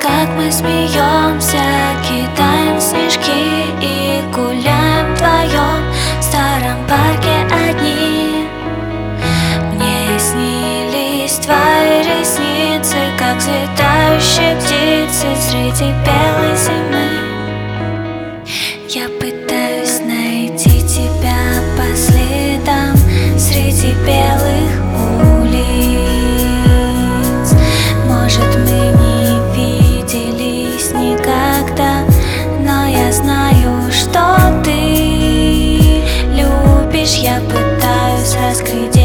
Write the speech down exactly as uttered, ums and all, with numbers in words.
как мы смеемся, кидаем снежки и гуляем вдвоем в старом парке одни. Мне снились твои ресницы, как взлетающие птицы среди белой зимы. Я пытаюсь найти тебя по следам среди белых улиц. Может, мы не виделись никогда, но я знаю, что ты любишь. Я пытаюсь раскрыть